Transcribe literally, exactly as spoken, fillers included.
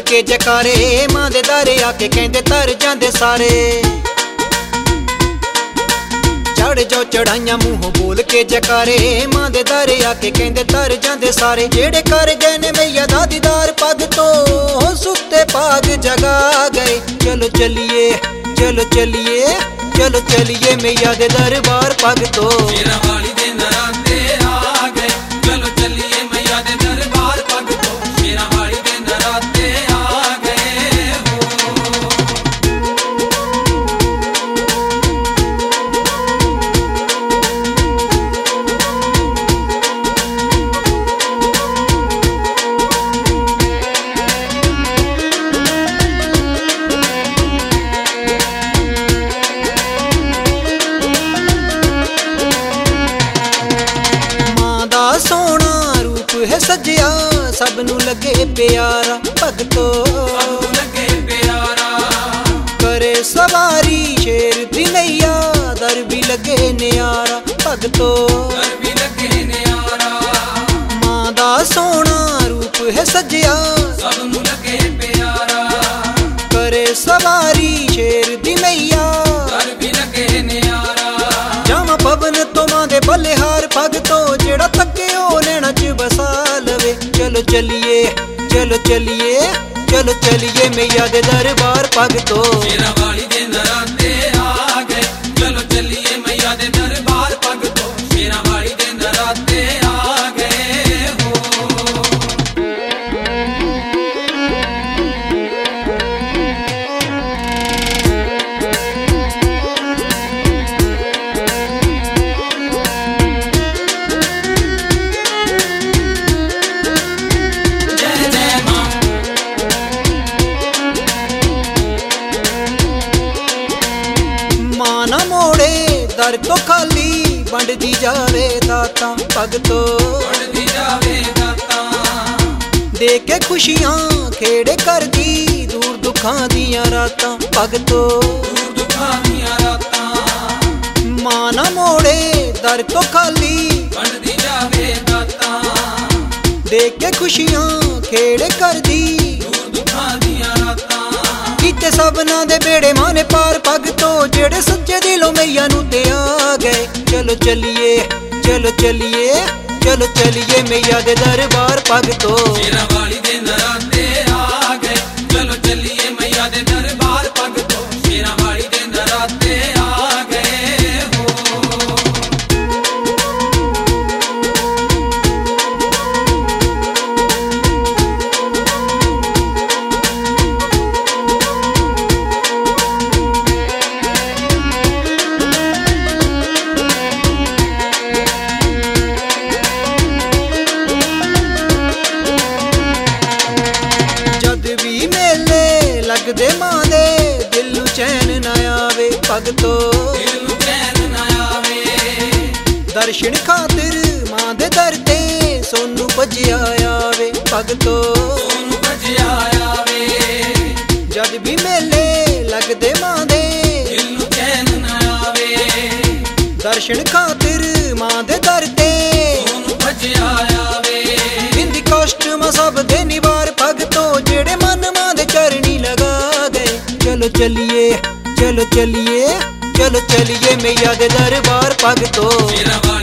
के जकारे मां दे दारे आके कहंदे तर जांदे सारे। चढ़ जो चढ़ाइयां मुंहों बोल के जकारे मां दे दारे आके कहंदे तर जांदे सारे। जेड़े कर गए ने मैया दा दीदार पग तो सुत्ते पाग जगा गए। चलो चलिए चलो चलिए चलो चलिए मैया दे दरबार पग तो शेरावाली दे नराते आ गए। चलो चलिए मैया दे दरबार पग तो शेरावाली दे नराते आ गए हो। सोना रूप है सजिया सबनू लगे प्यारा भगतो लगे प्यारा। करे सवारी शेर दी नैया दर भी लगे न्यारा भगतो दर भी लगे न्यारा। मां दा सोना रूप है सजिया सबनू लगे प्यारा। करे सवारी शेर दी नैया दर भी लगे न्यारा। जामा पवन तो मां दे बलिहार भगतो जेड़ा थके ओ नैना च बसा लवे। चलो चलिए चलो चलिए चलो चलिए मैया दे दरबार पग तो शेरावाली दे नराते आ गए। चलो चलिए मैया दे दरबार पग तो शेरावाली दे नराते आ गए हो। माना मोड़े दर तो खाली बंड दी जावे दाता पग तो बढ़ती जावे दाता। दे के खुशियां खेड़े कर दी दूर दुखां दियां रातां पग तो दूर दुखा दियां रातां। माना मोड़े दर तो खाली बढ़ती जावे दाता। दे के खुशियां खेड़े कर दी दूर दुखा दियां रातां। कीते सबना दे बेड़े माने पार पग तो जेड़े सच्चे दिलों मैया नू ते आ गए। चलो चलिए चलो चलिए चलो चलिए मैया दे दरबार पग तो शेरावाली दे नराते आ गए। चलो चलिए मैया दे दरबार पग तो शेरावाली दे नराते आ गए हो। लगदे मां दे दिल नू चैन ना आवे पग तो दिल नू चैन ना आवे। दर्शन खातिर मां दे दर ते सोनू भजिया आवे पग तो सोनू भजिया आवे। जद भी मेले लगदे मां दे दिल नू चैन ना आवे। दर्शन खातिर मां दे दर ते सोनू भजिया आवे। बिंदी कष्ट मां सब दे निवार पग तो जेड़े मन मां दे चरणी लगा गए। चलो चलिए चलो चलिए चलो चलिए मैया दे दरबार पग तो शेरावाली